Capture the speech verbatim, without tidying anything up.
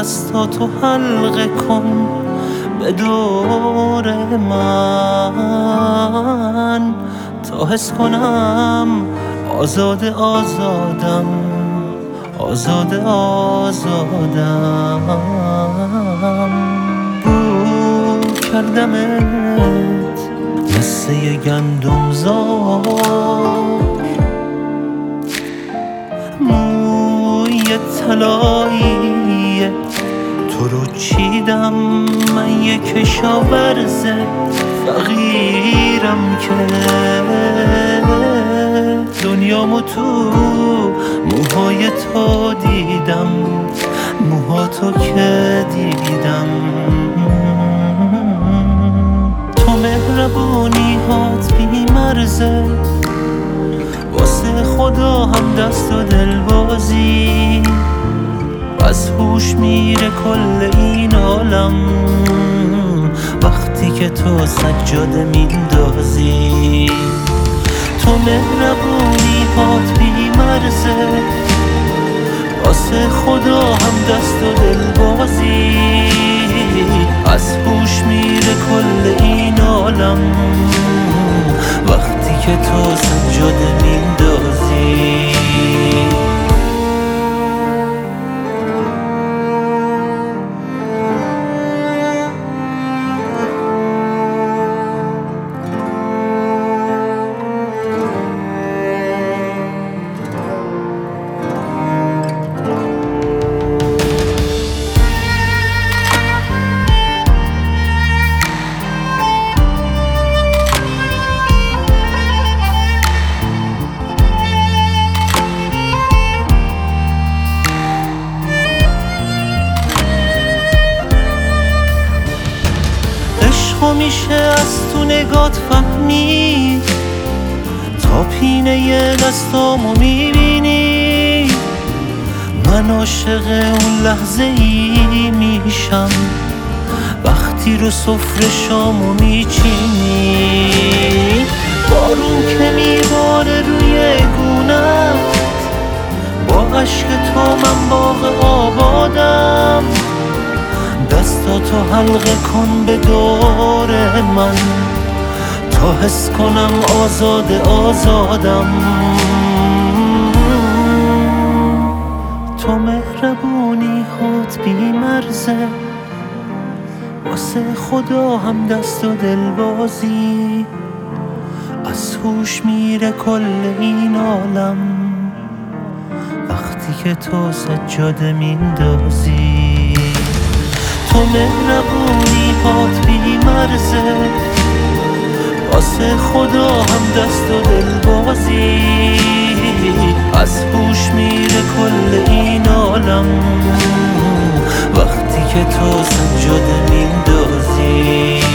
دستاتو حلقه کن به دور من تا حس کنم آزاد آزادم، آزاد آزادم. بو کردمت مثل یه گندم زار، موی طلایی تو رو چیدم، من یه کشاورز فقیرم که دنیامو تو موهای تو دیدم، موهاتو که دیدم. تو مهربونی هات بی مرزه، واسه خدا هم دست و دل بازی، از هوش میره کل این عالم وقتی که تو سجاده میندازی. تو مهربونی هات بی مرزه، واسه خدا هم دست و دل بازی، از هوش میره کل این عالم وقتی که تو سجاده میندازی. عشقو میشه از تو نگات فهمید، تا پینه دستامو میبینی. من عاشق اون لحظه ای میشم وقتی رو سفره شامو میچینی. بارون که میباره روی گونت، با عشق تو من باغ آبادم. دستاتو حلقه کن به دور من تا حس کنم آزاد آزادم. تو مهربونی هات بی مرزه، واسه خدا هم دست و دل بازی، از هوش میره کل این عالم وقتی که تو سجاده میندازی. تو مهربونی هات بی مرزه، واسه خدا هم دست و دل بازی، از هوش میره کل این عالم وقتی که تو سجاده میندازی.